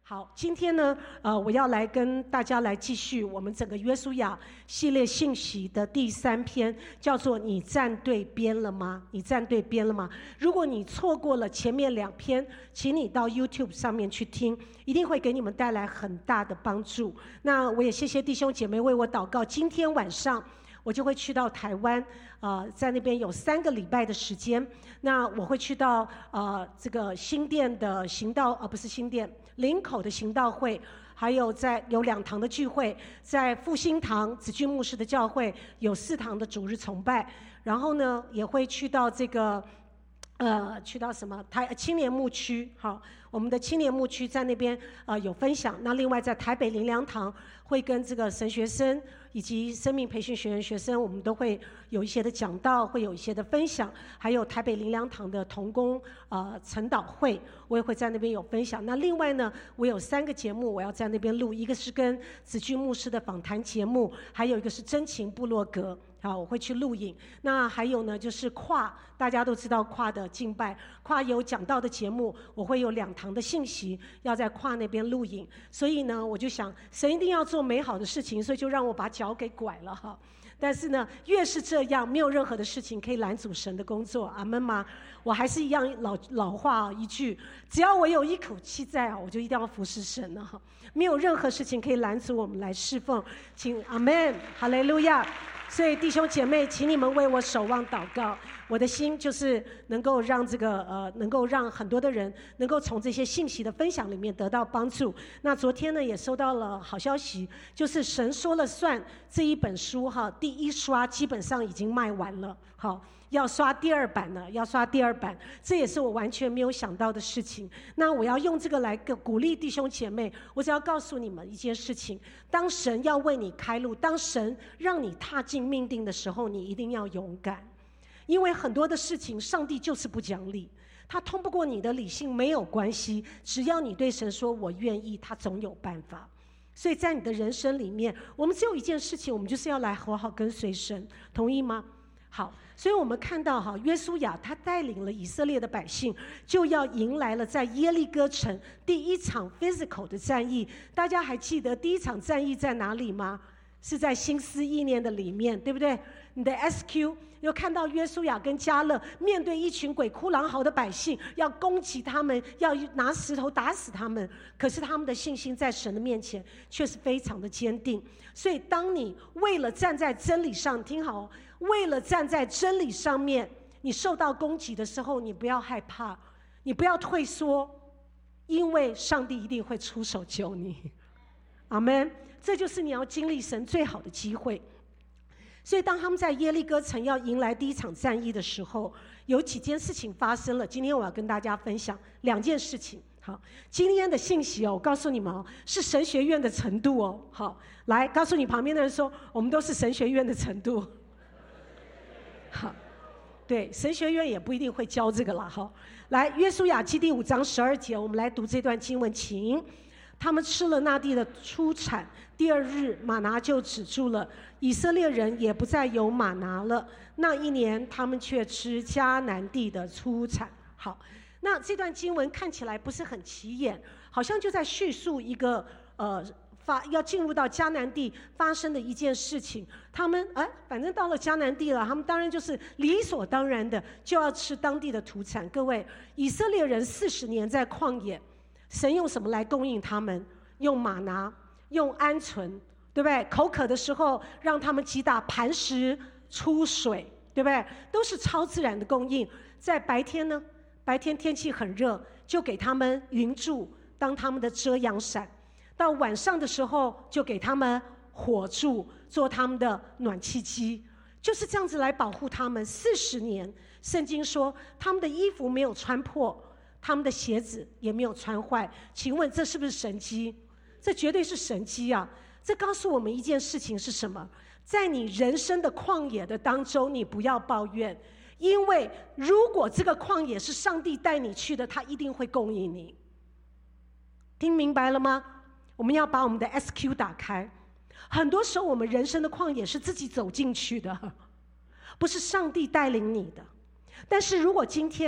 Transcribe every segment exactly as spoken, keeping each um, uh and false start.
好，今天呢，呃，我要来跟大家来继续我们整个约书亚系列信息的第三篇，叫做"你站对边了吗？你站对边了吗？"如果你错过了前面两篇，请你到 YouTube 上面去听，一定会给你们带来很大的帮助。那我也谢谢弟兄姐妹为我祷告。今天晚上我就会去到台湾，呃，在那边有三个礼拜的时间。那我会去到呃这个新店的行道，呃不是新店，林口的行道会，还有在有两堂的聚会，在复兴堂子俊牧师的教会有四堂的主日崇拜。然后呢，也会去到这个。呃，去到什么台青年牧区，好，我们的青年牧区在那边呃有分享。那另外在台北灵粮堂会跟这个神学生以及生命培训学院学生，我们都会有一些的讲道，会有一些的分享。还有台北灵粮堂的同工呃晨祷会，我也会在那边有分享。那另外呢，我有三个节目我要在那边录，一个是跟子俊牧师的访谈节目，还有一个是真情部落格。好，我会去录影。那还有呢，就是跨，大家都知道跨的敬拜，跨有讲道的节目，我会有两堂的信息要在跨那边录影。所以呢，我就想，神一定要做美好的事情，所以就让我把脚给拐了哈。但是呢，越是这样，没有任何的事情可以拦阻神的工作。阿们吗？我还是一样老老话一句，只要我有一口气在啊，我就一定要服侍神了哈。没有任何事情可以拦阻我们来侍奉。请阿们，哈利路亚。所以弟兄姐妹，请你们为我守望祷告。我的心就是能够让这个呃，能够让很多的人能够从这些信息的分享里面得到帮助。那昨天呢，也收到了好消息，就是神说了算这一本书哈，第一刷基本上已经卖完了，好，要刷第二版了，要刷第二版，这也是我完全没有想到的事情。那我要用这个来鼓励弟兄姐妹，我只要告诉你们一件事情：当神要为你开路，当神让你踏进命定的时候，你一定要勇敢。因为很多的事情，上帝就是不讲理，他通不过你的理性没有关系，只要你对神说我愿意，他总有办法。所以在你的人生里面，我们只有一件事情，我们就是要来好好跟随神，同意吗？好，所以我们看到哈，约书亚他带领了以色列的百姓，就要迎来了在耶利哥城第一场 physical 的战役。大家还记得第一场战役在哪里吗？是在心思意念的里面，对不对？你的 S Q 又看到约书亚跟迦勒面对一群鬼哭狼嚎的百姓，要攻击他们，要拿石头打死他们。可是他们的信心在神的面前却是非常的坚定。所以当你为了站在真理上，听好，为了站在真理上面，你受到攻击的时候，你不要害怕，你不要退缩，因为上帝一定会出手救你。阿们。这就是你要经历神最好的机会。所以当他们在耶利哥城要迎来第一场战役的时候，有几件事情发生了。今天我要跟大家分享两件事情。好，今天的信息哦，我告诉你们哦，是神学院的程度哦。好，来告诉你旁边的人说，我们都是神学院的程度。好，对，神学院也不一定会教这个啦。好，来约书亚记第五章十二节，我们来读这段经文，请。他们吃了那地的出产，第二日玛拿就止住了，以色列人也不再有玛拿了。那一年他们却吃迦南地的出产。好，那这段经文看起来不是很起眼，好像就在叙述一个呃发要进入到迦南地发生的一件事情。他们哎，反正到了迦南地了，他们当然就是理所当然的就要吃当地的土产。各位，以色列人四十年在旷野。神用什么来供应他们？用玛拿，用鹌鹑，对不对？口渴的时候让他们击打磐石出水，对不对？都是超自然的供应。在白天呢，白天天气很热，就给他们云柱当他们的遮阳伞；到晚上的时候，就给他们火柱做他们的暖气机。就是这样子来保护他们四十年。圣经说他们的衣服没有穿破，他们的鞋子也没有穿坏。请问这是不是神迹？这绝对是神迹啊！这告诉我们一件事情是什么？在你人生的旷野的当中，你不要抱怨，因为如果这个旷野是上帝带你去的，他一定会供应你。听明白了吗？我们要把我们的 S Q 打开。很多时候我们人生的旷野是自己走进去的，不是上帝带领你的。但是如果今天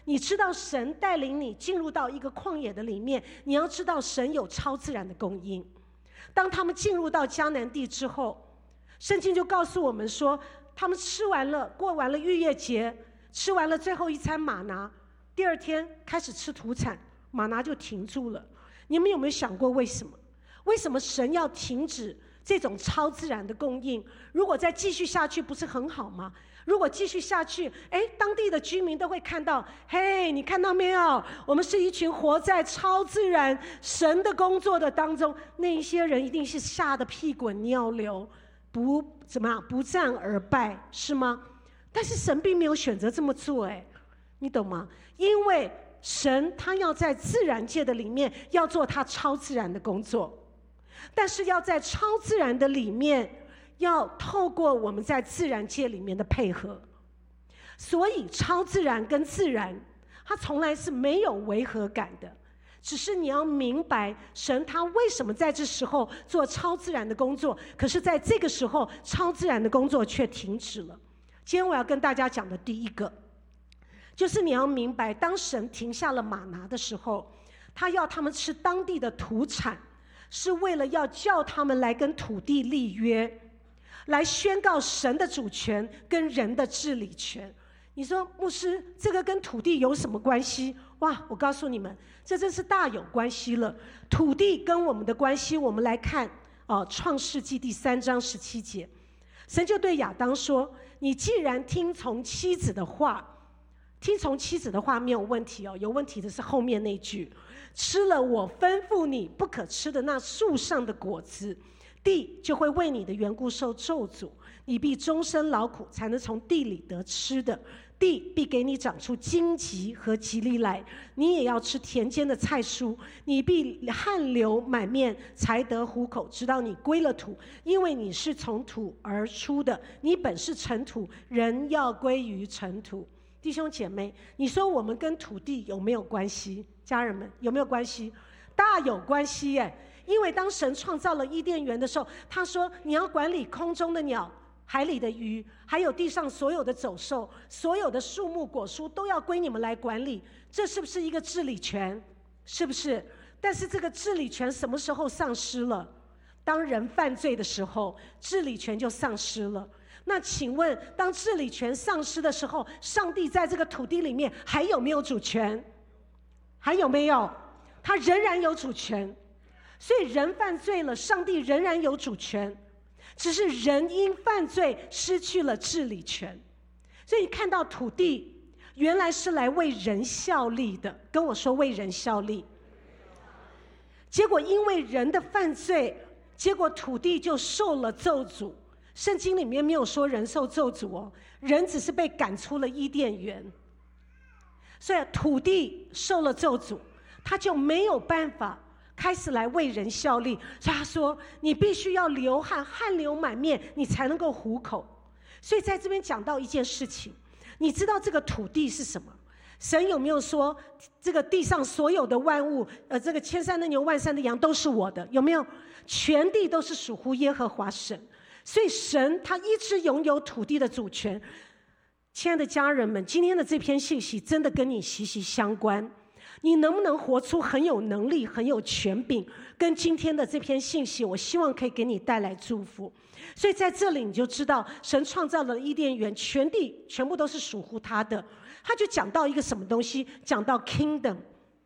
你知道神带领你进入到一个旷野的里面，你要知道神有超自然的供应。当他们进入到迦南地之后，圣经就告诉我们说，他们吃完了，过完了逾越节，吃完了最后一餐玛拿，第二天开始吃土产，玛拿就停住了。你们有没有想过为什么？为什么神要停止这种超自然的供应？如果再继续下去，不是很好吗？如果继续下去，哎，当地的居民都会看到，嘿，你看到没有？我们是一群活在超自然神的工作的当中，那一些人一定是吓得屁滚尿流，不怎么样，不战而败，是吗？但是神并没有选择这么做，哎，你懂吗？因为神他要在自然界的里面要做他超自然的工作，但是要在超自然的里面要透过我们在自然界里面的配合。所以超自然跟自然它从来是没有违和感的，只是你要明白神他为什么在这时候做超自然的工作，可是在这个时候超自然的工作却停止了。今天我要跟大家讲的第一个就是你要明白，当神停下了玛拿的时候，他要他们吃当地的土产，是为了要叫他们来跟土地立约，来宣告神的主权跟人的治理权。你说牧师，这个跟土地有什么关系？哇，我告诉你们，这真是大有关系了。土地跟我们的关系，我们来看哦，创世纪第三章十七节，神就对亚当说，你既然听从妻子的话，听从妻子的话没有问题哦，有问题的是后面那句，吃了我吩咐你不可吃的那树上的果子，地就会为你的缘故受咒诅，你必终身劳苦，才能从地里得吃的。地必给你长出荆棘和棘藜来，你也要吃田间的菜蔬，你必汗流满面，才得糊口，直到你归了土，因为你是从土而出的，你本是尘土，人要归于尘土。弟兄姐妹，你说我们跟土地有没有关系？家人们，有没有关系？大有关系耶！因为当神创造了伊甸园的时候，他说你要管理空中的鸟，海里的鱼，还有地上所有的走兽，所有的树木果树都要归你们来管理。这是不是一个治理权？是不是？但是这个治理权什么时候丧失了？当人犯罪的时候，治理权就丧失了。那请问，当治理权丧失的时候，上帝在这个土地里面还有没有主权？还有没有？他仍然有主权。所以人犯罪了，上帝仍然有主权，只是人因犯罪失去了治理权。所以你看到土地原来是来为人效力的，跟我说为人效力。结果因为人的犯罪，结果土地就受了咒诅。圣经里面没有说人受咒诅哦，人只是被赶出了伊甸园。所以土地受了咒诅，他就没有办法开始来为人效力。所以他说你必须要流汗，汗流满面，你才能够糊口。所以在这边讲到一件事情，你知道这个土地是什么？神有没有说这个地上所有的万物，呃，这个千山的牛万山的羊都是我的？有没有？全地都是属乎耶和华神。所以神他一直拥有土地的主权。亲爱的家人们，今天的这篇信息真的跟你息息相关。你能不能活出很有能力、很有权柄？跟今天的这篇信息，我希望可以给你带来祝福。所以在这里你就知道，神创造了伊甸园，全地全部都是属乎他的。他就讲到一个什么东西？讲到 kingdom。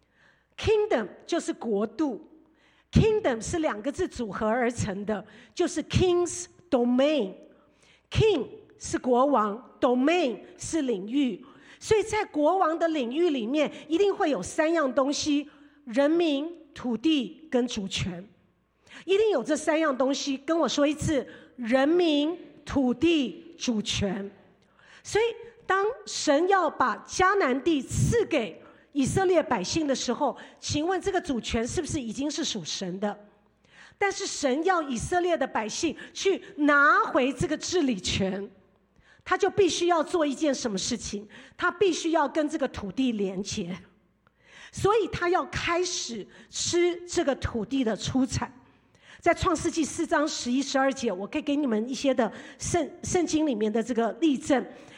kingdom 就是国度， kingdom 是两个字组合而成的，就是 king's domain。 king 是国王， domain 是领域。所以在国王的领域里面，一定会有三样东西：人民、土地跟主权。一定有这三样东西。跟我说一次：人民、土地、主权。所以当神要把迦南地赐给以色列百姓的时候，请问这个主权是不是已经是属神的？但是神要以色列的百姓去拿回这个治理权，他就必须要做一件什么事情？他必须要跟这个土地连结，所以他要开始吃这个土地的出产。在创世纪四章十一十二节，我可以给你们一些的圣圣经里面的这个例证。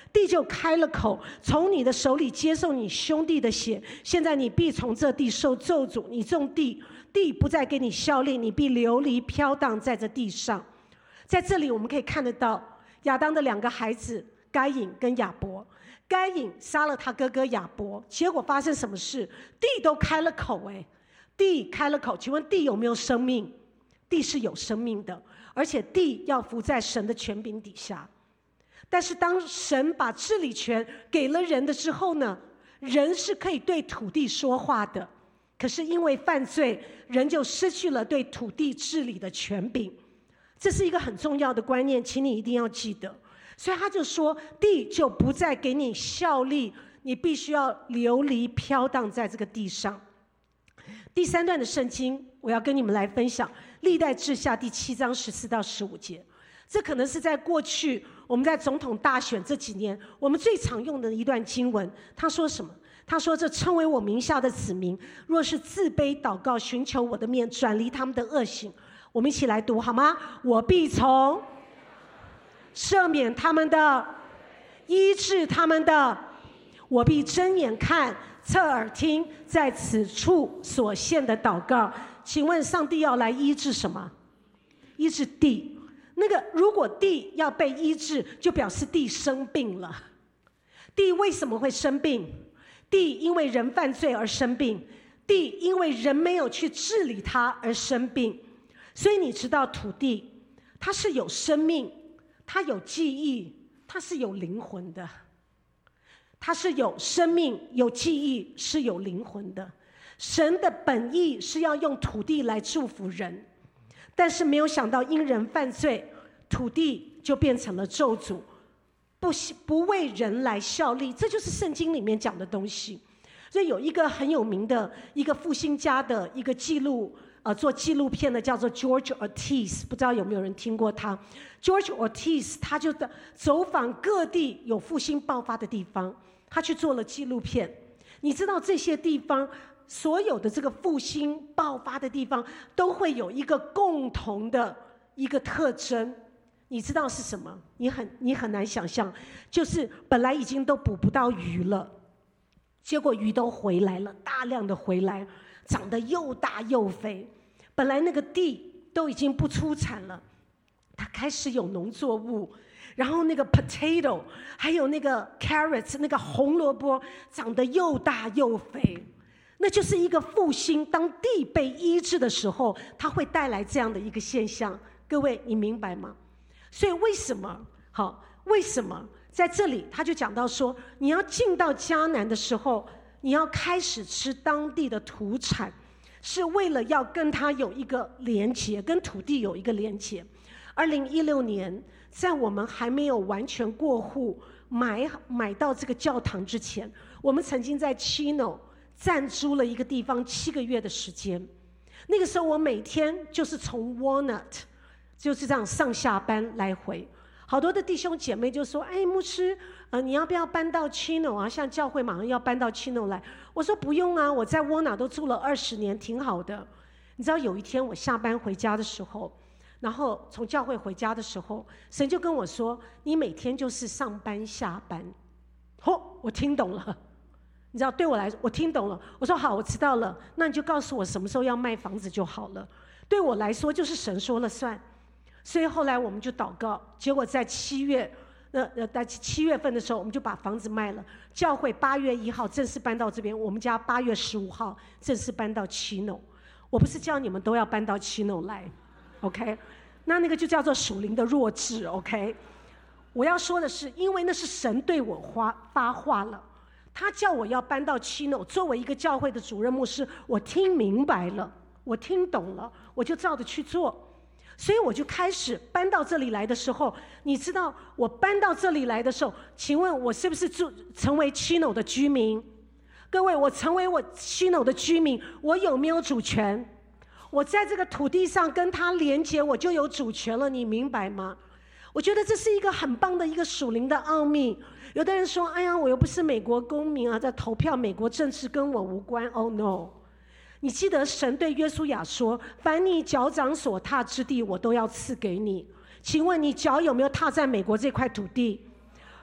地就开了口，从你的手里接受你兄弟的血。现在你必从这地受咒诅，你种地，地不再给你效力，你必流离飘荡在这地上。在这里我们可以看得到亚当的两个孩子该隐跟亚伯。该隐杀了他哥哥亚伯，结果发生什么事？地都开了口，哎，地开了口。请问地有没有生命？地是有生命的，而且地要服在神的权柄底下。但是当神把治理权给了人的之后呢，人是可以对土地说话的，可是因为犯罪，人就失去了对土地治理的权柄。这是一个很重要的观念，请你一定要记得。所以他就说，地就不再给你效力，你必须要流离飘荡在这个地上。第三段的圣经，我要跟你们来分享历代志下第七章十四到十五节。这可能是在过去我们在总统大选这几年我们最常用的一段经文。他说什么？他说，这称为我名下的子民，若是自卑祷告，寻求我的面，转离他们的恶行。我们一起来读好吗？我必从赦免他们的，医治他们的，我必睁眼看，侧耳听，在此处所献的祷告。请问上帝要来医治什么？医治地。那个如果地要被医治，就表示地生病了。地为什么会生病？地因为人犯罪而生病，地因为人没有去治理它而生病。所以你知道土地它是有生命，它有记忆，它是有灵魂的。它是有生命，有记忆，是有灵魂的。神的本意是要用土地来祝福人，但是没有想到因人犯罪，土地就变成了咒诅，不不为人来效力。这就是圣经里面讲的东西。所以有一个很有名的一个复兴家的一个记录呃，做纪录片的叫做 George Ortiz， 不知道有没有人听过他。 George Ortiz 他就走访各地有复兴爆发的地方，他去做了纪录片。你知道这些地方所有的这个复兴爆发的地方都会有一个共同的一个特征，你知道是什么？你很你很难想象，就是本来已经都捕不到鱼了，结果鱼都回来了，大量的回来，长得又大又肥。本来那个地都已经不出产了，它开始有农作物，然后那个 potato 还有那个 carrots 那个红萝卜长得又大又肥。那就是一个复兴，当地被医治的时候，它会带来这样的一个现象。各位你明白吗？所以为什么好？为什么在这里他就讲到说，你要进到迦南的时候，你要开始吃当地的土产，是为了要跟他有一个连结，跟土地有一个连结。二零一六年，在我们还没有完全过户买买到这个教堂之前，我们曾经在 Chino 暂租了一个地方七个月的时间。那个时候我每天就是从 Walnut 就是这样上下班来回。好多的弟兄姐妹就说，哎，牧师呃，你要不要搬到 Chino 啊？像教会马上要搬到 Chino 来。我说不用啊，我在 Walnut 都住了二十年，挺好的。你知道有一天我下班回家的时候，然后从教会回家的时候，神就跟我说，你每天就是上班下班。哦，我听懂了。你知道对我来说我听懂了。我说好，我知道了，那你就告诉我什么时候要卖房子就好了。对我来说就是神说了算。所以后来我们就祷告，结果在七月呃呃在七月份的时候我们就把房子卖了。教会八月一号正式搬到这边，我们家八月十五号正式搬到Chino。我不是叫你们都要搬到Chino来 OK， 那那个就叫做属灵的弱智 OK。 我要说的是，因为那是神对我发发话了，他叫我要搬到Chino。作为一个教会的主任牧师，我听明白了，我听懂了，我就照着去做。所以我就开始搬到这里来的时候，你知道我搬到这里来的时候，请问我是不是住成为Chino的居民？各位，我成为我Chino的居民，我有没有主权？我在这个土地上跟他连结，我就有主权了，你明白吗？我觉得这是一个很棒的一个属灵的奥秘。有的人说，哎呀，我又不是美国公民啊，在投票美国政治跟我无关。 Oh no， 你记得神对约书亚说，凡你脚掌所踏之地我都要赐给你。请问你脚有没有踏在美国这块土地？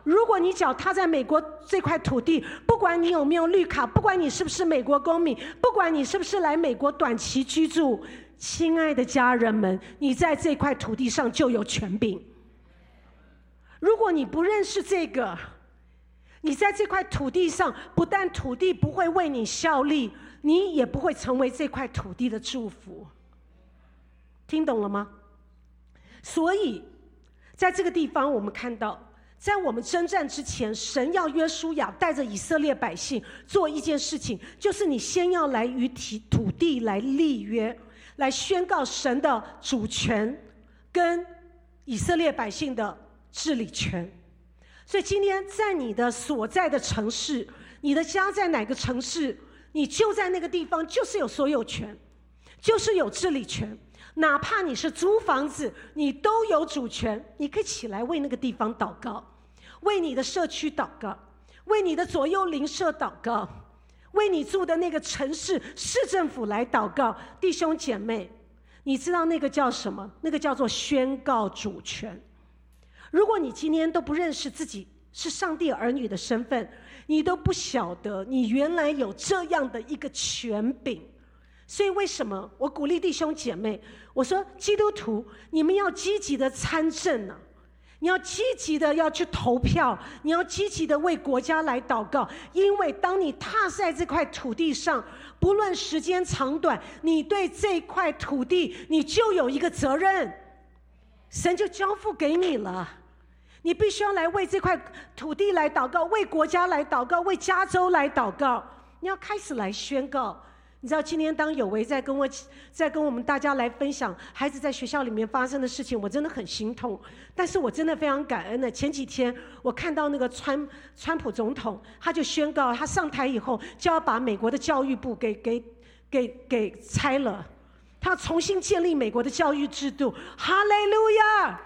如果你脚踏在美国这块土地，不管你有没有绿卡，不管你是不是美国公民，不管你是不是来美国短期居住，亲爱的家人们，你在这块土地上就有权柄。如果你不认识这个，你在这块土地上，不但土地不会为你效力，你也不会成为这块土地的祝福。听懂了吗？所以在这个地方我们看到，在我们征战之前，神要约书亚带着以色列百姓做一件事情，就是你先要来与土地来立约，来宣告神的主权跟以色列百姓的治理权。所以今天在你的所在的城市，你的家在哪个城市，你就在那个地方就是有所有权，就是有治理权。哪怕你是租房子，你都有主权。你可以起来为那个地方祷告，为你的社区祷告，为你的左右邻舍祷告，为你住的那个城市市政府来祷告。弟兄姐妹，你知道那个叫什么？那个叫做宣告主权。如果你今天都不认识自己是上帝儿女的身份，你都不晓得你原来有这样的一个权柄。所以为什么我鼓励弟兄姐妹，我说基督徒你们要积极的参政啊，你要积极的要去投票，你要积极的为国家来祷告。因为当你踏在这块土地上，不论时间长短，你对这块土地你就有一个责任，神就交付给你了。你必须要来为这块土地来祷告，为国家来祷告，为加州来祷告。你要开始来宣告。你知道今天当有为在跟我在跟我们大家来分享孩子在学校里面发生的事情，我真的很心痛，但是我真的非常感恩的。前几天我看到那个川川普总统，他就宣告他上台以后就要把美国的教育部给给给给拆了，他要重新建立美国的教育制度。哈利路亚！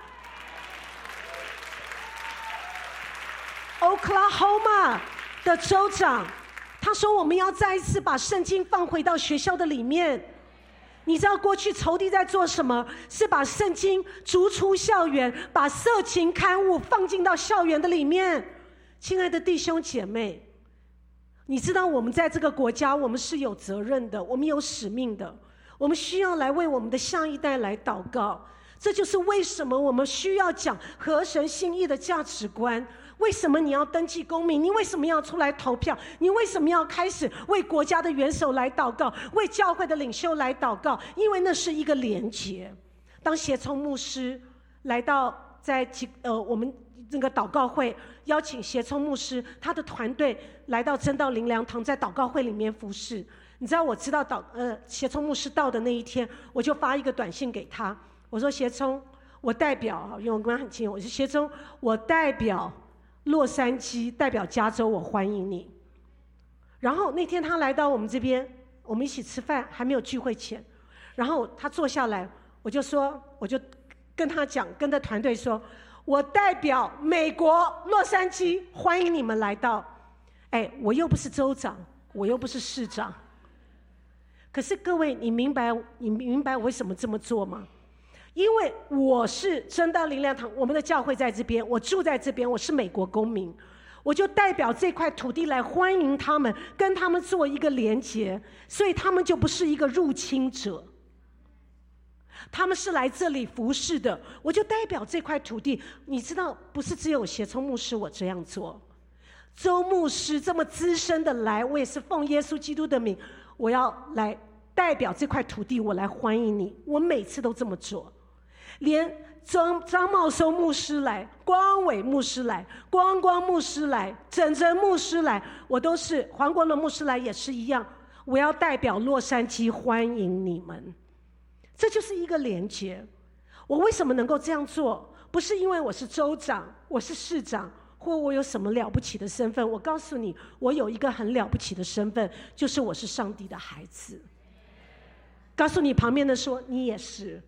Oklahoma 的州长他说我们要再一次把圣经放回到学校的里面。你知道过去仇敌在做什么？是把圣经逐出校园，把色情刊物放进到校园的里面。亲爱的弟兄姐妹，你知道我们在这个国家我们是有责任的，我们有使命的，我们需要来为我们的下一代来祷告。这就是为什么我们需要讲合神心意的价值观。为什么你要登记公民？你为什么要出来投票？你为什么要开始为国家的元首来祷告，为教会的领袖来祷告？因为那是一个连结。当协聪牧师来到在呃我们那个祷告会，邀请协聪牧师他的团队来到真道灵粮堂，在祷告会里面服侍。你知道我知道祷呃协聪牧师到的那一天，我就发一个短信给他，我说协聪，我代表，因为我跟他很亲，我说协聪，我代表洛杉矶，代表加州，我欢迎你。然后那天他来到我们这边，我们一起吃饭，还没有聚会前，然后他坐下来，我就说，我就跟他讲，跟着团队说，我代表美国洛杉矶，欢迎你们来到。哎，我又不是州长，我又不是市长，可是各位，你明白你明白我为什么这么做吗？因为我是真道灵粮堂，我们的教会在这边，我住在这边，我是美国公民，我就代表这块土地来欢迎他们，跟他们做一个连结，所以他们就不是一个入侵者，他们是来这里服侍的。我就代表这块土地。你知道，不是只有协聪牧师我这样做，周牧师这么资深的来，我也是奉耶稣基督的名，我要来代表这块土地，我来欢迎你。我每次都这么做。连张张茂收牧师来，光伟牧师来，光光牧师来，整整牧师来，我都是黄国伦牧师来也是一样。我要代表洛杉矶欢迎你们，这就是一个连结。我为什么能够这样做？不是因为我是州长，我是市长，或我有什么了不起的身份。我告诉你，我有一个很了不起的身份，就是我是上帝的孩子。告诉你旁边的说，你也是。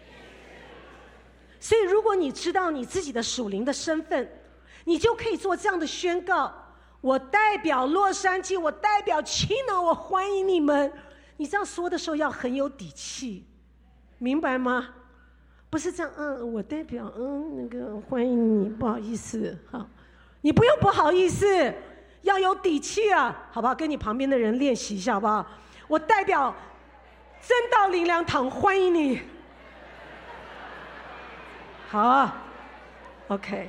所以如果你知道你自己的属灵的身份，你就可以做这样的宣告，我代表洛杉矶，我代表Chino，我欢迎你们。你这样说的时候要很有底气，明白吗？不是这样，嗯，我代表，嗯，那个欢迎你，不好意思，好， 你不用不好意思，要有底气啊，好不好？跟你旁边的人练习一下，好不好？我代表真道灵粮堂欢迎你。好啊 ，OK，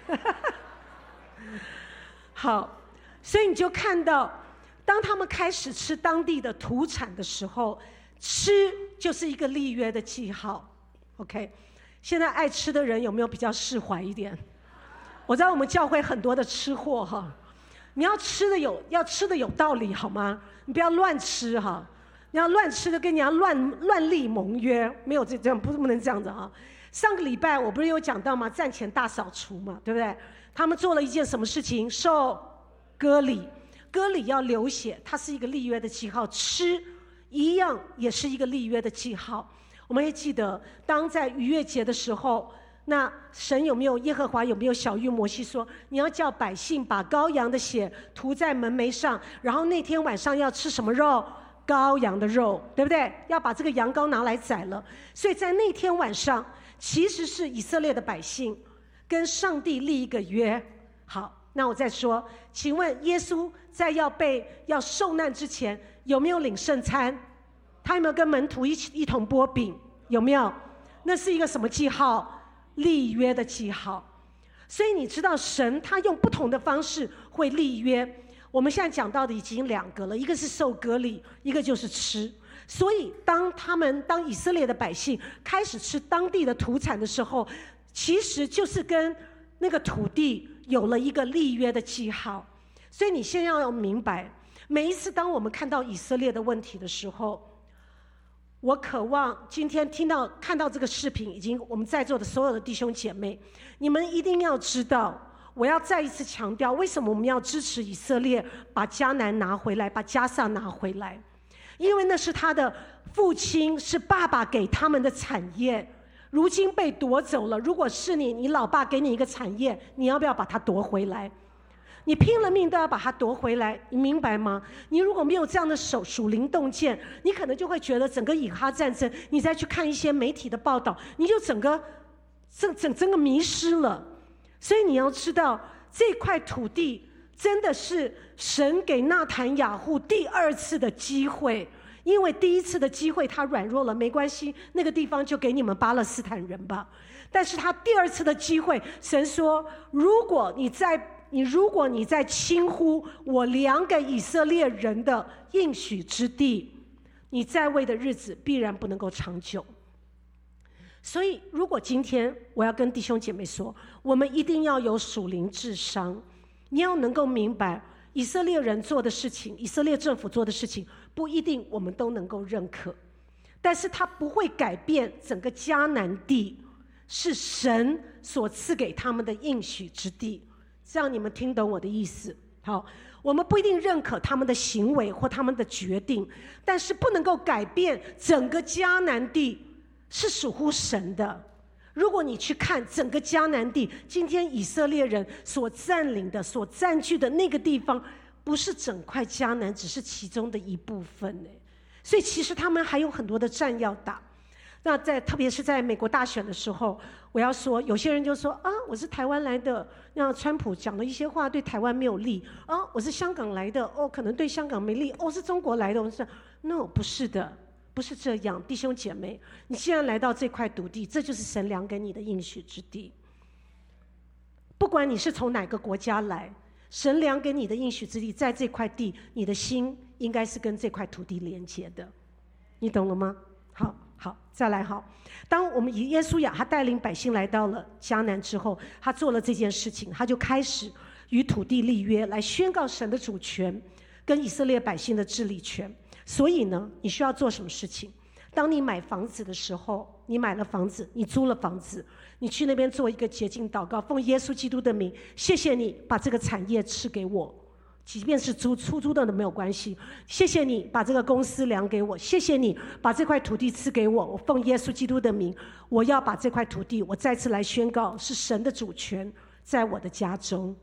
好，所以你就看到，当他们开始吃当地的土产的时候，吃就是一个立约的记号。OK， 现在爱吃的人有没有比较释怀一点？我知道我们教会很多的吃货哈，你要吃的有要吃的有道理好吗？你不要乱吃哈，你要乱吃的跟人家乱乱立盟约，没有这这样不不能这样子哈。上个礼拜我不是有讲到吗？战前大扫除嘛，对不对？他们做了一件什么事情？受割礼，割礼要流血，它是一个立约的记号。吃一样也是一个立约的记号。我们也记得，当在逾越节的时候，那神有没有耶和华有没有晓谕摩西说，你要叫百姓把羔羊的血涂在门楣上，然后那天晚上要吃什么肉？羔羊的肉，对不对？要把这个羊羔拿来宰了。所以在那天晚上，其实是以色列的百姓跟上帝立一个约。好，那我再说，请问耶稣在要被要受难之前，有没有领圣餐？他有没有跟门徒一起一同剥饼？有没有？那是一个什么记号？立约的记号。所以你知道神他用不同的方式会立约。我们现在讲到的已经两个了，一个是受割礼，一个就是吃。所以当他们当以色列的百姓开始吃当地的土产的时候，其实就是跟那个土地有了一个立约的记号。所以你现在要明白，每一次当我们看到以色列的问题的时候，我渴望今天听到看到这个视频，已经我们在座的所有的弟兄姐妹，你们一定要知道，我要再一次强调，为什么我们要支持以色列把迦南拿回来，把迦萨拿回来？因为那是他的父亲，是爸爸给他们的产业，如今被夺走了。如果是你，你老爸给你一个产业，你要不要把它夺回来？你拼了命都要把它夺回来，你明白吗？你如果没有这样的手属灵洞见，你可能就会觉得整个以哈战争，你再去看一些媒体的报道，你就整个整整整个迷失了。所以你要知道，这块土地真的是神给纳坦雅户第二次的机会，因为第一次的机会他软弱了，没关系，那个地方就给你们巴勒斯坦人吧。但是他第二次的机会，神说，如果你在你如果你在轻忽我量给以色列人的应许之地，你在位的日子必然不能够长久。所以如果今天我要跟弟兄姐妹说，我们一定要有属灵智商，你要能够明白以色列人做的事情，以色列政府做的事情，不一定我们都能够认可，但是它不会改变整个迦南地是神所赐给他们的应许之地。这样你们听懂我的意思？好，我们不一定认可他们的行为或他们的决定，但是不能够改变整个迦南地是属乎神的。如果你去看整个迦南地，今天以色列人所占领的、所占据的那个地方，不是整块迦南，只是其中的一部分。所以其实他们还有很多的战要打。那在特别是在美国大选的时候，我要说，有些人就说啊，我是台湾来的，那川普讲的一些话对台湾没有利啊，我是香港来的，哦，可能对香港没利，哦，是中国来的，我是 no， 不是的，不是这样，弟兄姐妹，你既然来到这块土地，这就是神量给你的应许之地。不管你是从哪个国家来，神量给你的应许之地，在这块地，你的心应该是跟这块土地连接的，你懂了吗？好。好，再来好。当我们以耶稣亚他带领百姓来到了迦南之后，他做了这件事情，他就开始与土地立约，来宣告神的主权跟以色列百姓的治理权。所以呢，你需要做什么事情？当你买房子的时候，你买了房子，你租了房子，你去那边做一个洁净祷告，奉耶稣基督的名，谢谢你把这个产业赐给我。即便是租出租的都没有关系，谢谢你把这个公司量给我，谢谢你把这块土地赐给我，我奉耶稣基督的名，我要把这块土地，我再次来宣告是神的主权在我的家中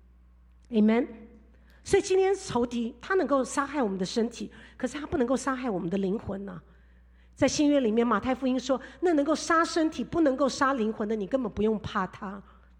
Amen。 所以今天仇敌他能够杀害我们的身体，可是他不能够杀害我们的灵魂啊。在新约里面马太福音说，那能够杀身体不能够杀灵魂的，你根本不用怕他，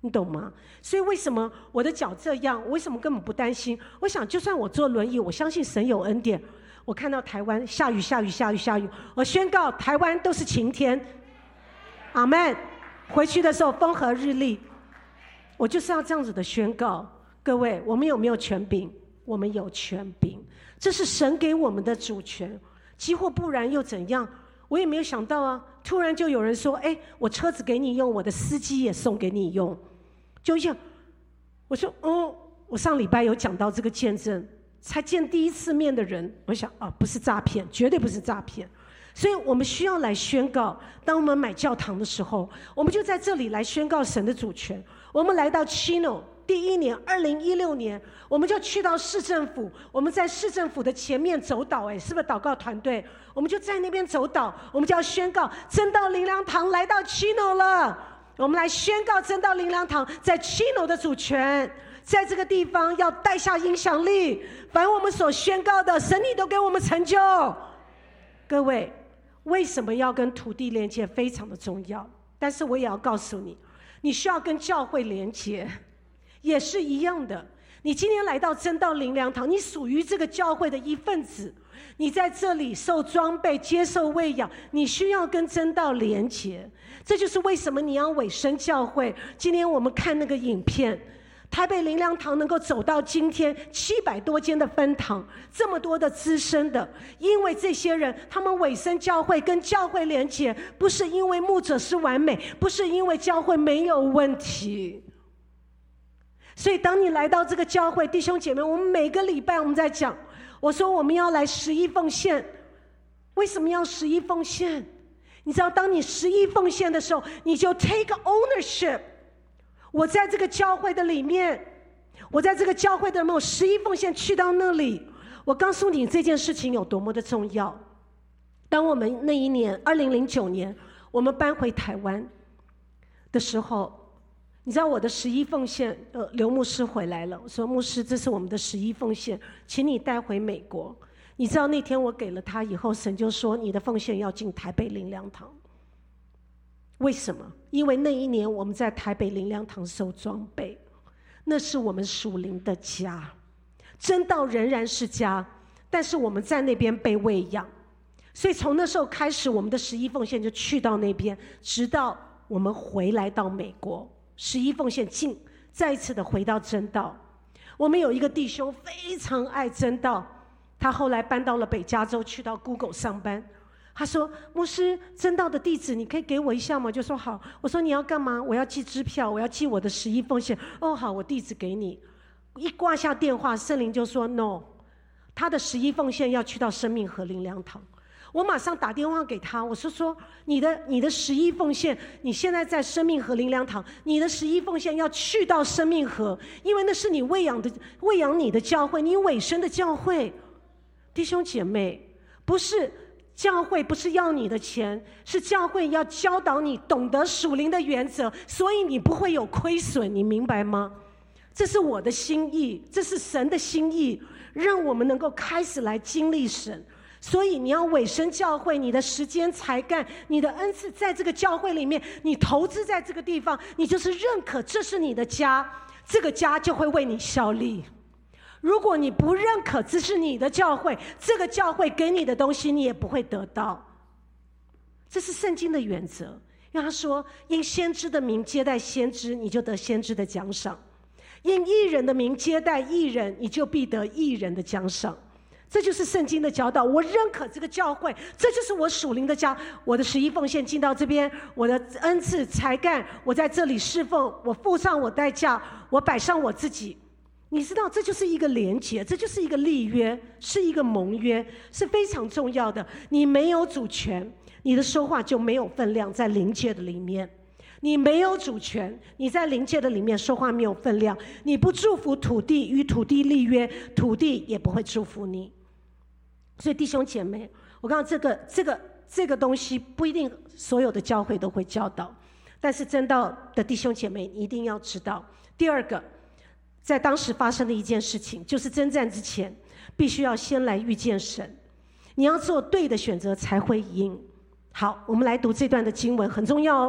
你懂吗？所以为什么我的脚这样，我为什么根本不担心？我想就算我坐轮椅，我相信神有恩典。我看到台湾下雨下雨下雨下雨，我宣告台湾都是晴天，阿们。回去的时候风和日丽，我就是要这样子的宣告。各位，我们有没有权柄？我们有权柄，这是神给我们的主权。即或不然又怎样？我也没有想到啊，突然就有人说：“哎，我车子给你用，我的司机也送给你用。”就这样，我说：“哦，我上礼拜有讲到这个见证。”才见第一次面的人，我想啊，不是诈骗，绝对不是诈骗。所以我们需要来宣告，当我们买教堂的时候，我们就在这里来宣告神的主权。我们来到 Chino 第一年，二零一六年，我们就去到市政府，我们在市政府的前面走岛，哎，是不是祷告团队？我们就在那边走岛，我们就要宣告真道灵粮堂来到 Chino 了。我们来宣告真道灵粮堂在 Chino 的主权。在这个地方要带下影响力，凡我们所宣告的，神你都给我们成就。各位，为什么要跟土地连接？非常的重要。但是我也要告诉你，你需要跟教会连接，也是一样的。你今天来到真道灵粮堂，你属于这个教会的一份子，你在这里受装备，接受喂养，你需要跟真道连接。这就是为什么你要委身教会。今天我们看那个影片，台北灵粮堂能够走到今天七百多间的分堂，这么多的资深的，因为这些人他们委身教会，跟教会连结，不是因为牧者是完美，不是因为教会没有问题。所以当你来到这个教会，弟兄姐妹，我们每个礼拜我们在讲，我说我们要来十一奉献。为什么要十一奉献？你知道当你十一奉献的时候，你就 take ownership。我在这个教会的里面，我在这个教会的某十一奉献去到那里，我告诉你这件事情有多么的重要。当我们那一年二零零九年我们搬回台湾的时候，你知道我的十一奉献，呃，刘牧师回来了，我说牧师，这是我们的十一奉献，请你带回美国。你知道那天我给了他以后，神就说你的奉献要进台北灵粮堂。为什么？因为那一年我们在台北灵粮堂受装备，那是我们属灵的家，真道仍然是家，但是我们在那边被喂养，所以从那时候开始，我们的十一奉献就去到那边，直到我们回来到美国，十一奉献进再一次的回到真道。我们有一个弟兄非常爱真道，他后来搬到了北加州，去到 Google 上班。他说牧师，真道的地址你可以给我一下吗？就说好。我说你要干嘛？我要寄支票，我要寄我的十一奉献。哦好，我地址给你。一挂下电话，圣灵就说 no， 他的十一奉献要去到生命河灵粮堂。我马上打电话给他，我说说你的你的十一奉献，你现在在生命河灵粮堂，你的十一奉献要去到生命河，因为那是你喂养的喂养你的教会，你委身的教会。弟兄姐妹，不是教会不是要你的钱，是教会要教导你懂得属灵的原则，所以你不会有亏损，你明白吗？这是我的心意，这是神的心意，让我们能够开始来经历神。所以你要委身教会，你的时间才干，你的恩赐在这个教会里面，你投资在这个地方，你就是认可这是你的家，这个家就会为你效力。如果你不认可这是你的教会，这个教会给你的东西你也不会得到。这是圣经的原则，因为他说因先知的名接待先知，你就得先知的奖赏；因义人的名接待义人，你就必得义人的奖赏。这就是圣经的教导。我认可这个教会，这就是我属灵的家。我的十一奉献进到这边，我的恩赐才干，我在这里侍奉，我付上我代价，我摆上我自己。你知道，这就是一个连结，这就是一个立约，是一个盟约，是非常重要的。你没有主权，你的说话就没有分量在灵界的里面。你没有主权，你在灵界的里面说话没有分量。你不祝福土地，与土地立约，土地也不会祝福你。所以弟兄姐妹，我刚刚这个这个这个东西不一定所有的教会都会教导，但是真道的弟兄姐妹一定要知道。第二个，在当时发生的一件事情，就是征战之前必须要先来遇见神，你要做对的选择才会赢。好，我们来读这段的经文，很重要哦。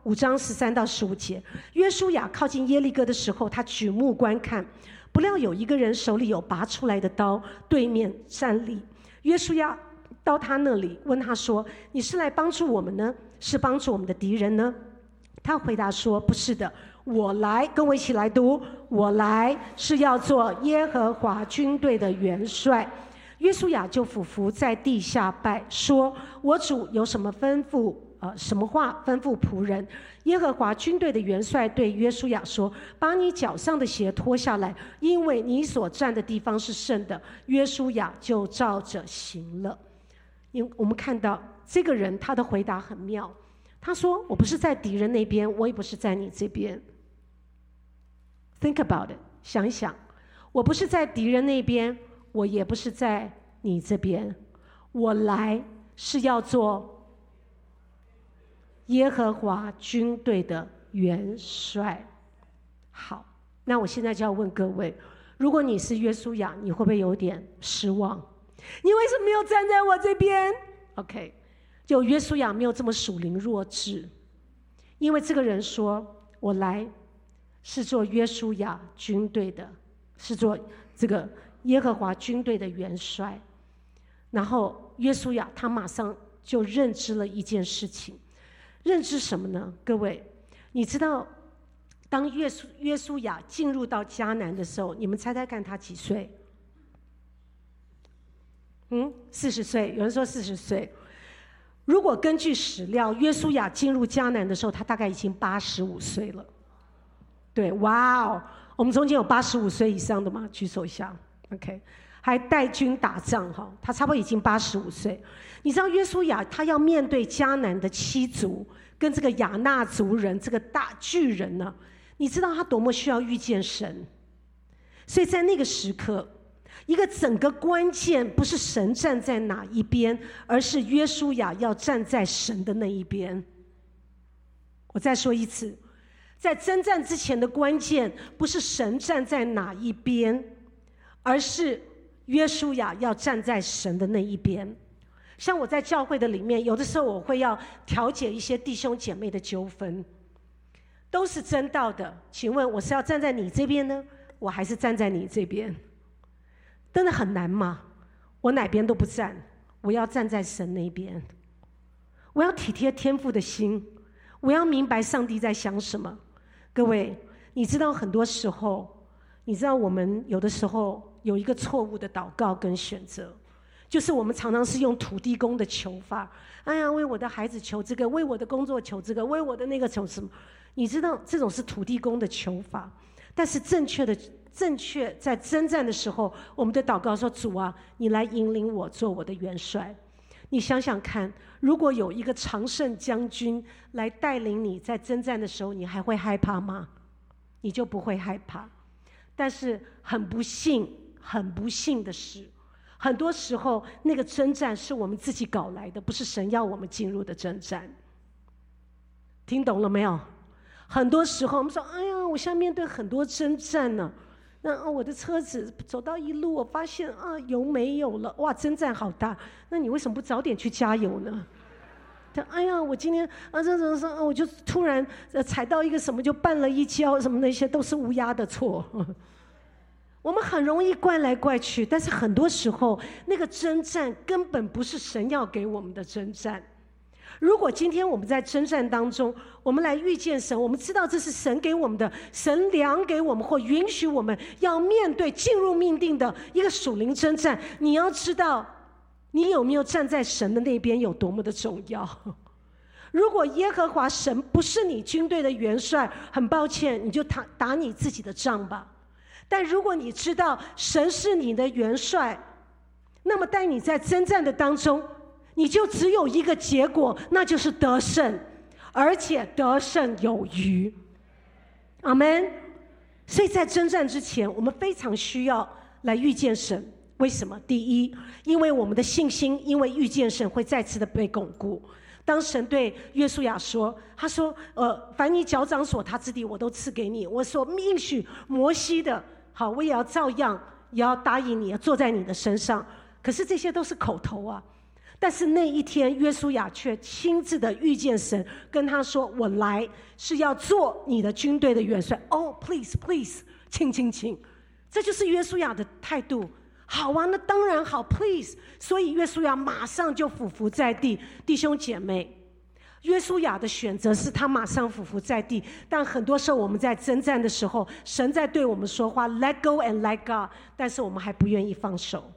五章十三到十五节，约书亚靠近耶利哥的时候，他举目观看，不料有一个人手里有拔出来的刀，对面站立。约书亚到他那里，问他说：“你是来帮助我们呢，是帮助我们的敌人呢？”他回答说：“不是的，我来，跟我一起来读，我来是要做耶和华军队的元帅。”约书亚就俯伏在地下拜，说：“我主有什么吩咐？呃，什么话吩咐仆人？”耶和华军队的元帅对约书亚说：“把你脚上的鞋脱下来，因为你所站的地方是圣的。”约书亚就照着行了。因我们看到这个人他的回答很妙，他说：“我不是在敌人那边，我也不是在你这边。” Think about it， 想一想，我不是在敌人那边，我也不是在你这边，我来是要做耶和华军队的元帅。好，那我现在就要问各位，如果你是约书亚，你会不会有点失望？你为什么没有站在我这边 ？OK， 就约书亚没有这么属灵弱智，因为这个人说：“我来是做约书亚军队的，是做这个耶和华军队的元帅。”然后约书亚他马上就认知了一件事情，认知什么呢？各位，你知道，当约书约书亚进入到迦南的时候，你们猜猜看他几岁？嗯，四十岁。有人说四十岁。如果根据史料，约书亚进入迦南的时候，他大概已经八十五岁了。对，哇哦！我们中间有八十五岁以上的吗？举手一下。OK， 还带军打仗哈，他差不多已经八十五岁。你知道约书亚他要面对迦南的七族跟这个亚纳族人这个大巨人呢，你知道他多么需要遇见神。所以在那个时刻，一个整个关键不是神站在哪一边，而是约书亚要站在神的那一边。我再说一次，在征战之前的关键不是神站在哪一边，而是约书亚要站在神的那一边。像我在教会的里面，有的时候我会要调解一些弟兄姐妹的纠纷，都是真道的。请问我是要站在你这边呢，我还是站在你这边？真的很难吗？我哪边都不站，我要站在神那边。我要体贴天父的心，我要明白上帝在想什么。各位，你知道很多时候，你知道我们有的时候有一个错误的祷告跟选择，就是我们常常是用土地公的求法。哎呀，为我的孩子求这个，为我的工作求这个，为我的那个求什么？你知道这种是土地公的求法，但是正确的。正确在征战的时候，我们的祷告说：“主啊，你来引领我做我的元帅。”你想想看，如果有一个常胜将军来带领你在征战的时候，你还会害怕吗？你就不会害怕。但是很不幸，很不幸的是，很多时候那个征战是我们自己搞来的，不是神要我们进入的征战。听懂了没有？很多时候我们说：“哎呀，我现在面对很多征战呢。”那、哦、我的车子走到一路，我发现啊油没有了，哇，征战好大。那你为什么不早点去加油呢？他哎呀，我今天啊这这这，我就突然呃踩到一个什么就绊了一跤，什么那些都是乌鸦的错。我们很容易怪来怪去，但是很多时候那个征战根本不是神要给我们的征战。如果今天我们在征战当中，我们来遇见神，我们知道这是神给我们的，神量给我们或允许我们要面对进入命定的一个属灵征战，你要知道你有没有站在神的那边有多么的重要。如果耶和华神不是你军队的元帅，很抱歉，你就打打你自己的仗吧。但如果你知道神是你的元帅，那么带你在征战的当中，你就只有一个结果，那就是得胜，而且得胜有余。阿们。所以在征战之前，我们非常需要来遇见神。为什么？第一，因为我们的信心因为遇见神会再次的被巩固。当神对约书亚说，他说呃，凡你脚掌所踏之地，我都赐给你。我所应许摩西的，好，我也要照样也要答应你，坐在你的身上。可是这些都是口头啊。 但是那一天，约书亚却亲自的遇见神，跟他说：“我来是要做你的军队的元帅。哦 ，please please， 请请请。”这就是约书亚的态度。好啊，那当然好 ，please。所以约书亚马上就俯伏在地。弟兄姐妹，约书亚的选择是他马上俯伏在地，但很多时候我们在征战的时候，神在对我们说话 ，let go and let God， 但是我们还不愿意放手。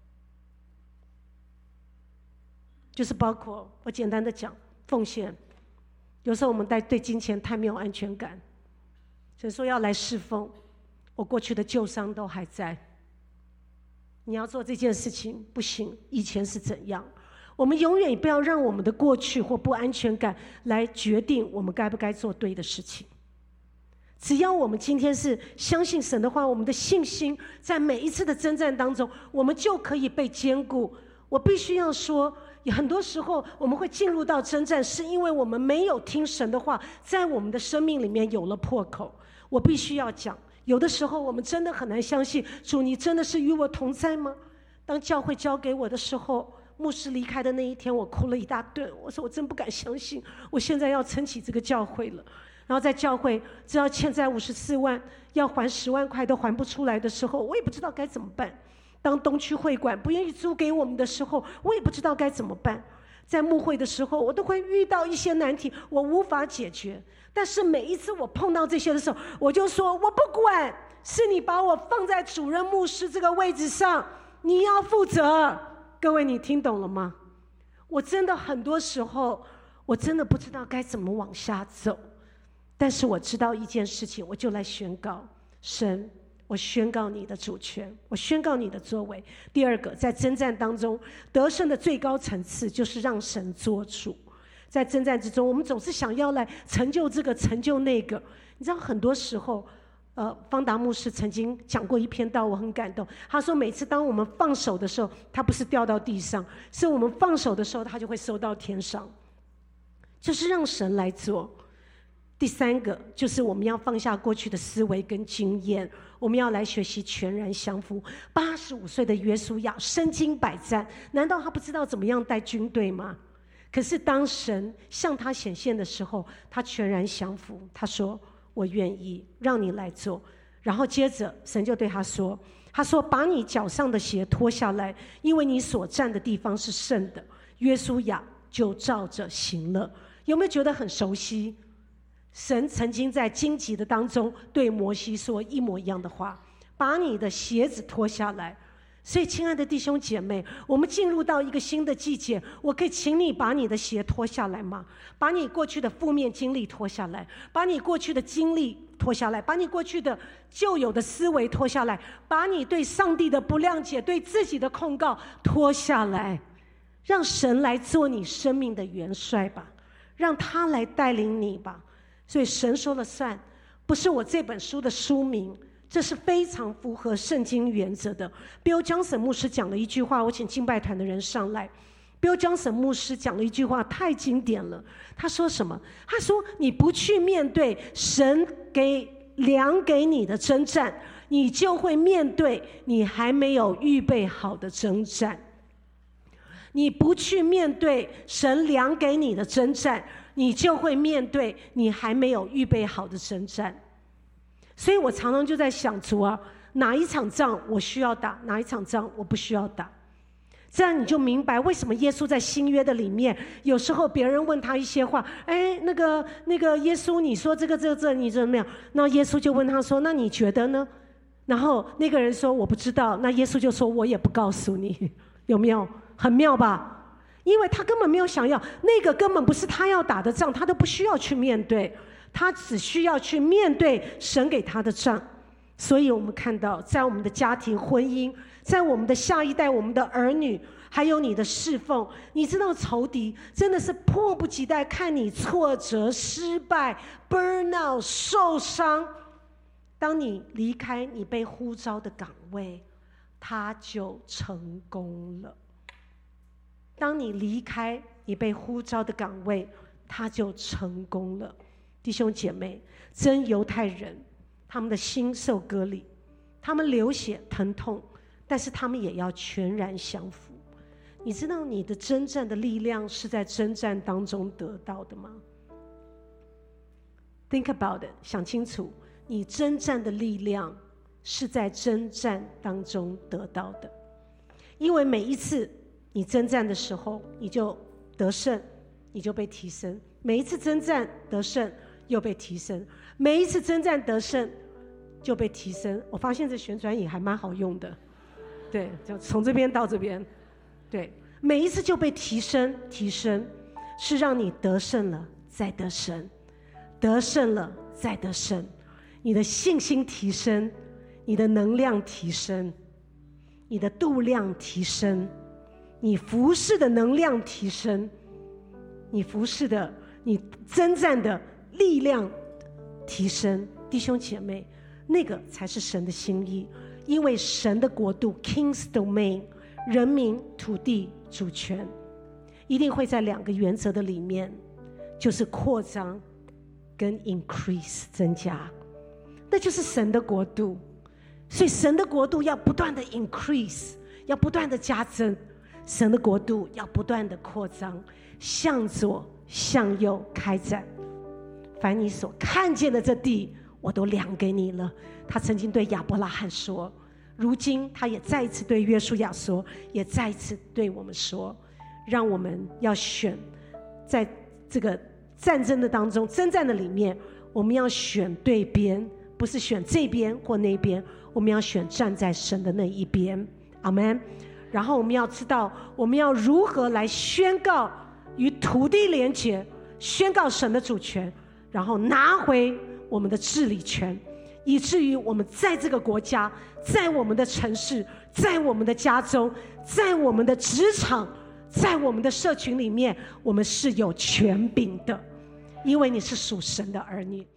就是包括我简单的讲奉献，有时候我们在对金钱太没有安全感，神说要来侍奉，我过去的旧伤都还在。你要做这件事情不行，以前是怎样？我们永远不要让我们的过去或不安全感来决定我们该不该做对的事情。只要我们今天是相信神的话，我们的信心在每一次的征战当中，我们就可以被坚固。我必须要说，很多时候我们会进入到征战，是因为我们没有听神的话，在我们的生命里面有了破口。我必须要讲，有的时候我们真的很难相信，主，你真的是与我同在吗？当教会交给我的时候，牧师离开的那一天，我哭了一大顿。我说我真不敢相信，我现在要撑起这个教会了。然后在教会只要欠债五十四万，要还十万块都还不出来的时候，我也不知道该怎么办。当东区会馆不愿意租给我们的时候，我也不知道该怎么办。在牧会的时候，我都会遇到一些难题，我无法解决。但是每一次我碰到这些的时候，我就说，我不管，是你把我放在主任牧师这个位置上，你要负责。各位，你听懂了吗？我真的很多时候，我真的不知道该怎么往下走。但是我知道一件事情，我就来宣告，神，我宣告你的主权，我宣告你的作为。第二个，在征战当中得胜的最高层次就是让神做主。在征战之中，我们总是想要来成就这个成就那个。你知道很多时候呃，方达牧师曾经讲过一篇道，我很感动。他说每次当我们放手的时候，他不是掉到地上，是我们放手的时候，他就会收到天上，就是让神来做。第三个就是我们要放下过去的思维跟经验，我们要来学习全然降服。八十五岁的约书亚身经百战，难道他不知道怎么样带军队吗？可是当神向他显现的时候，他全然降服。他说我愿意让你来做。然后接着神就对他说，他说把你脚上的鞋脱下来，因为你所站的地方是圣的。约书亚就照着行了。有没有觉得很熟悉？神曾经在荆棘的当中对摩西说一模一样的话，把你的鞋子脱下来。所以亲爱的弟兄姐妹，我们进入到一个新的季节，我可以请你把你的鞋脱下来吗？把你过去的负面经历脱下来，把你过去的经历脱下来，把你过去的旧有的思维脱下来，把你对上帝的不谅解，对自己的控告脱下来，让神来做你生命的元帅吧，让他来带领你吧。所以神说了算，不是我这本书的书名，这是非常符合圣经原则的。 Bill Johnson 牧师讲了一句话，我请敬拜团的人上来。 Bill Johnson 牧师讲了一句话太经典了，他说什么？他说你不去面对神给量给你的征战，你就会面对你还没有预备好的征战。你不去面对神量给你的征战，你就会面对你还没有预备好的征战。所以我常常就在想，主啊，哪一场仗我需要打，哪一场仗我不需要打。这样你就明白为什么耶稣在新约的里面，有时候别人问他一些话，哎，那个那个耶稣，你说这个这个这个你怎么样？那耶稣就问他说，那你觉得呢？然后那个人说我不知道，那耶稣就说我也不告诉你。有没有很妙吧？因为他根本没有想要，那个根本不是他要打的仗，他都不需要去面对，他只需要去面对神给他的仗。所以我们看到在我们的家庭婚姻，在我们的下一代，我们的儿女，还有你的侍奉，你知道仇敌真的是迫不及待看你挫折失败 burn out 受伤。当你离开你被呼召的岗位，他就成功了。当你离开你被呼召的岗位，他就成功了。弟兄姐妹，真犹太人他们的心受割礼，他们流血疼痛，但是他们也要全然降服。 你知道你的征战的力量是在征战当中得到的吗？ Think about it， 想清楚，你征战的力量是在征战当中得到的。因为每一次你征战的时候，你就得胜，你就被提升；每一次征战得胜，又被提升；每一次征战得胜，就被提升。我发现这旋转椅还蛮好用的，对，就从这边到这边，对，每一次就被提升，提升是让你得胜了再得胜，得胜了再得胜，你的信心提升，你的能量提升，你的度量提升，你服侍的能量提升，你服侍的你征战的力量提升。弟兄姐妹，那个才是神的心意。因为神的国度 King's Domain， 人民、土地、主权一定会在两个原则的里面，就是扩张跟 increase 增加，那就是神的国度。所以神的国度要不断的 increase， 要不断的加增，神的国度要不断的扩张，向左向右开展。凡你所看见的这地，我都量给你了。他曾经对亚伯拉罕说，如今他也再一次对约书亚说，也再一次对我们说，让我们要选，在这个战争的当中，征战的里面，我们要选对边，不是选这边或那边，我们要选站在神的那一边。阿们。然后我们要知道，我们要如何来宣告与土地连结，宣告神的主权，然后拿回我们的治理权，以至于我们在这个国家，在我们的城市，在我们的家中，在我们的职场，在我们的社群里面，我们是有权柄的，因为你是属神的儿女。